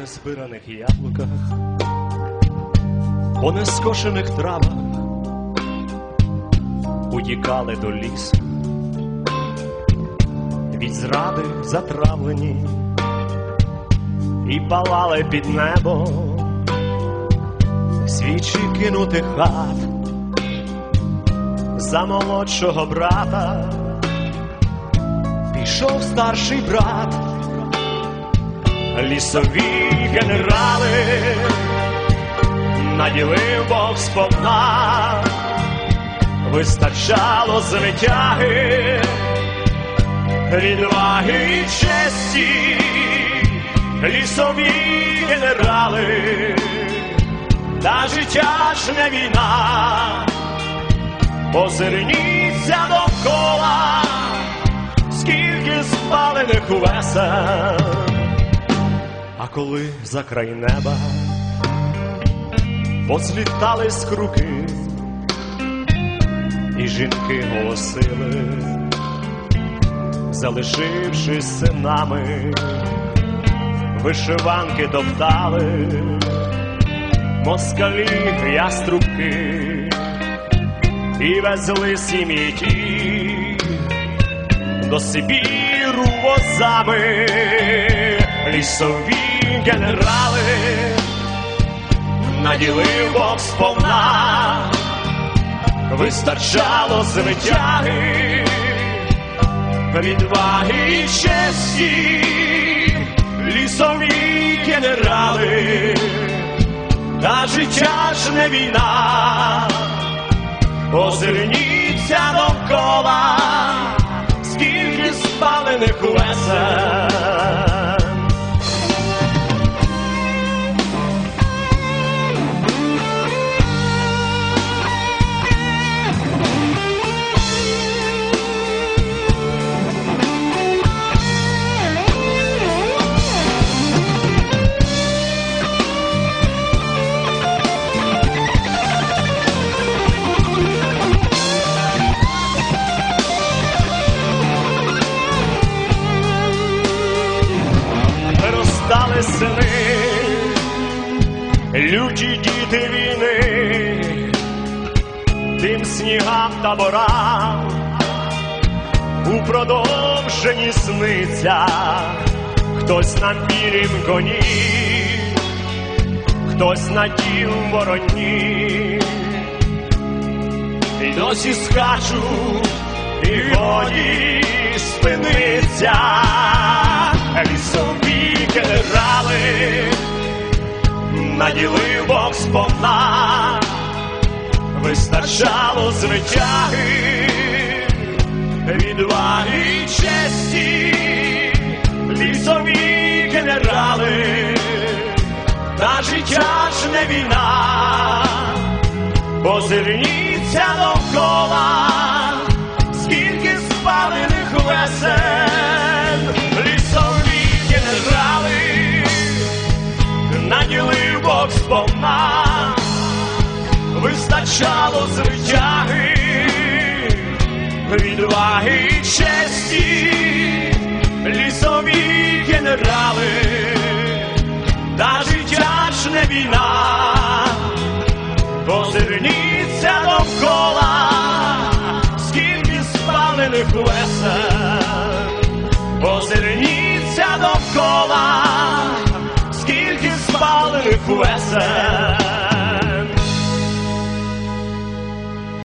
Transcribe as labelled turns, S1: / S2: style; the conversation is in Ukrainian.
S1: незбираних яблуках, по нескошених травах утікали до лісу, від зради затравлені і палали під небо свічі кинутих хат. За молодшого брата пішов старший брат. Лісові генерали наділив Бог сповна, вистачало звитяги, відваги і честі. Лісові генерали, та життя ж не війна. Озирніться довкола, скільки спалених весел. А коли за край неба позлітали скруки, і жінки голосили, залишившись синами, вишиванки топтали москалі яструбки і везли сім'ї ті до Сибіру возами. Лісові генерали наділив Бог сповна, вистачало звитяги, відваги і честі. Лісові генерали, та життя ж не війна. Озирніться довкола, скільки спалених весел. Стали сини, люті діти війни, тим снігам та борам у продовженні сниться. Хтось на білім коні, хтось на тім вороні, і досі скачуть, і годі спиниться. Лісові генерали наділив Бог сповна, вистачало звитяги, відваги і честі. Лісові генерали, та життя ж не війна. Озирніться довкола, скільки спалених весел. Наділив Бог сповна, вистачало звитяги, відваги і честі. Лісові генерали, та життя ж не війна. Озирніться довкола, скільки спалених весел. Озирніться довкола, скільки спалених весел.